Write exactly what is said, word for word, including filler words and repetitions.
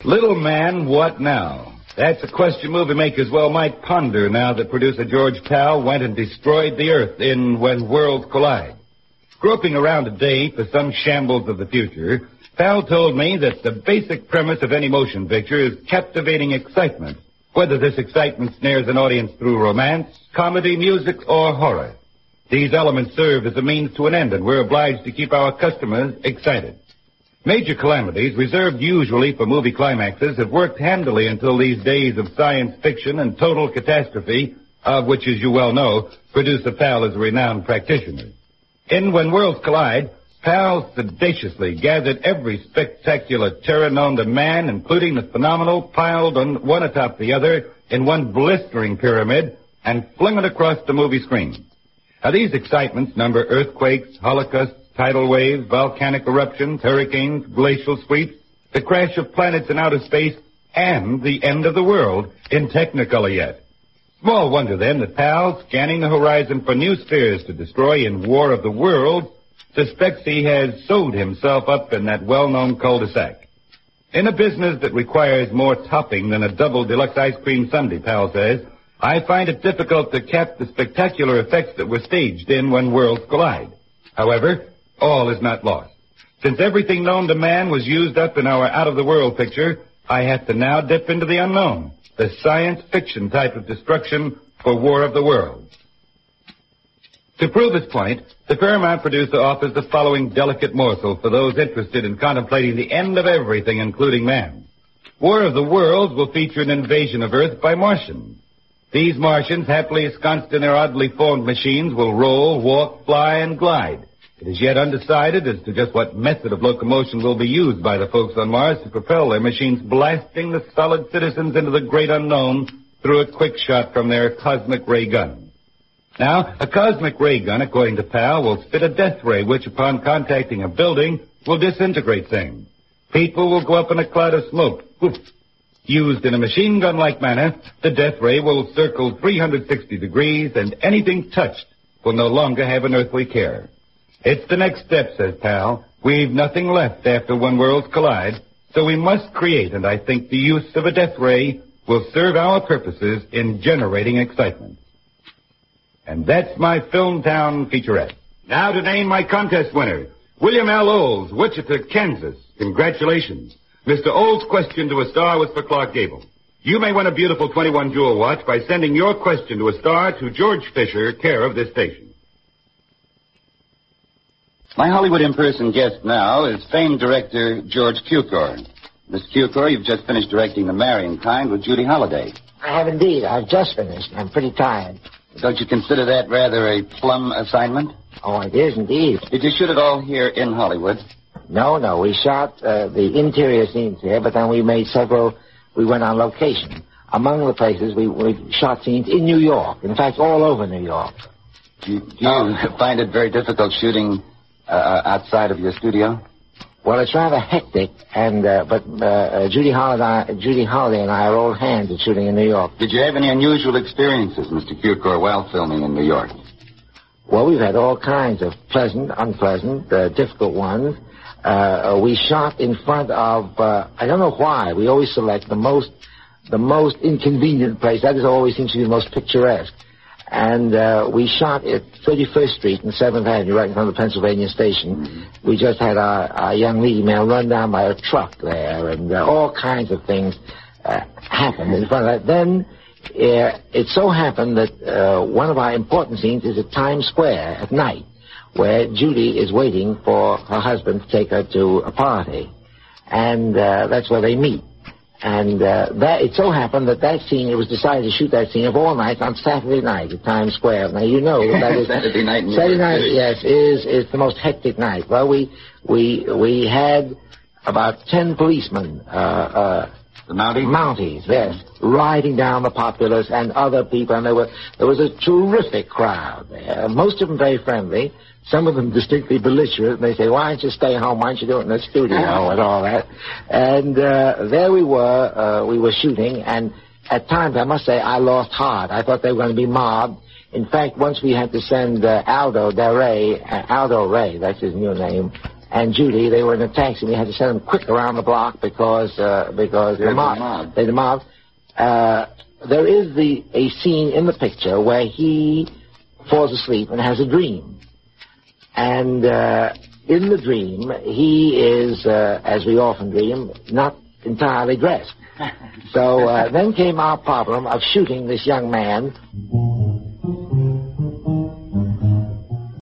Little man, what now? That's a question movie makers well might ponder now that producer George Pal went and destroyed the Earth in When Worlds Collide. Groping around today for some shambles of the future, Pal told me that the basic premise of any motion picture is captivating excitement, whether this excitement snares an audience through romance, comedy, music, or horror. These elements serve as a means to an end, and we're obliged to keep our customers excited. Major calamities, reserved usually for movie climaxes, have worked handily until these days of science fiction and total catastrophe, of which, as you well know, producer Pal is a renowned practitioner. In When Worlds Collide, Pal sagaciously gathered every spectacular terror known to man, including the phenomenal, piled on one atop the other in one blistering pyramid, and flung it across the movie screen. Now, these excitements number earthquakes, holocausts, tidal waves, volcanic eruptions, hurricanes, glacial sweeps, the crash of planets in outer space, and the end of the world in Technicolor yet. Small wonder, then, that Pal, scanning the horizon for new spheres to destroy in War of the Worlds, suspects he has sewed himself up in that well-known cul-de-sac. In a business that requires more topping than a double deluxe ice cream sundae, Pal says, I find it difficult to cap the spectacular effects that were staged in When Worlds Collide. However, all is not lost. Since everything known to man was used up in our out-of-the-world picture, I have to now dip into the unknown, the science fiction type of destruction for War of the Worlds. To prove his point, the Paramount producer offers the following delicate morsel for those interested in contemplating the end of everything, including man. War of the Worlds will feature an invasion of Earth by Martians. These Martians, happily ensconced in their oddly formed machines, will roll, walk, fly, and glide. It is yet undecided as to just what method of locomotion will be used by the folks on Mars to propel their machines, blasting the solid citizens into the great unknown through a quick shot from their cosmic ray gun. Now, a cosmic ray gun, according to Pal, will spit a death ray which, upon contacting a building, will disintegrate things. People will go up in a cloud of smoke. Oof. Used in a machine gun-like manner, the death ray will circle three hundred sixty degrees, and anything touched will no longer have an earthly care. It's the next step, says Pal. We've nothing left after When Worlds Collide, so we must create, and I think the use of a death ray will serve our purposes in generating excitement. And that's my Filmtown featurette. Now to name my contest winner, William L. Olds, Wichita, Kansas. Congratulations. Mister Olds' question to a star was for Clark Gable. You may win a beautiful twenty-one jewel watch by sending your question to a star to George Fisher, care of this station. My Hollywood in-person guest now is famed director George Cukor. Miss Cukor, you've just finished directing The Marrying Kind with Judy Holliday. I have indeed. I've just finished. I'm pretty tired. Don't you consider that rather a plum assignment? Oh, it is indeed. Did you shoot it all here in Hollywood? No, no. We shot uh, the interior scenes here, but then we made several... We went on location. Among the places, we, we shot scenes in New York. In fact, all over New York. Do you, do you oh. find it very difficult shooting uh, outside of your studio? Well, it's rather hectic, and uh, but uh, uh, Judy Holliday, Judy Holliday and I are old hands at shooting in New York. Did you have any unusual experiences, Mister Cukor, while filming in New York? Well, we've had all kinds of pleasant, unpleasant, uh, difficult ones. Uh, we shot in front of, uh, I don't know why, we always select the most, the most inconvenient place. That is always seems to be the most picturesque. And uh, we shot at thirty-first Street and seventh Avenue, right in front of the Pennsylvania Station. Mm-hmm. We just had our, our young lady man run down by a truck there, and uh, all kinds of things uh, happened in front of that. Then uh, it so happened that uh, one of our important scenes is at Times Square at night, where Judy is waiting for her husband to take her to a party. And uh, that's where they meet. And uh, that it so happened that that scene, it was decided to shoot that scene of all nights on Saturday night at Times Square. Now, you know that, that is... Saturday night. Saturday night, yes, is is the most hectic night. Well, we we we had about ten policemen, uh, uh, the Mounties? Mounties, yes, riding down the populace and other people, and there were there was a terrific crowd there. Most of them very friendly. Some of them distinctly belligerent, and they say, why don't you stay home? Why don't you do it in the studio and all that? And uh, there we were. Uh, we were shooting, and at times, I must say, I lost heart. I thought they were going to be mobbed. In fact, once we had to send uh, Aldo Del Rey, uh, Aldo Ray, that's his new name, and Judy. They were in a taxi. We had to send them quick around the block because uh, because the mob. mob. They the mob. Uh, there is the a scene in the picture where he falls asleep and has a dream, and uh, in the dream he is, uh, as we often dream, not entirely dressed. So uh, then came our problem of shooting this young man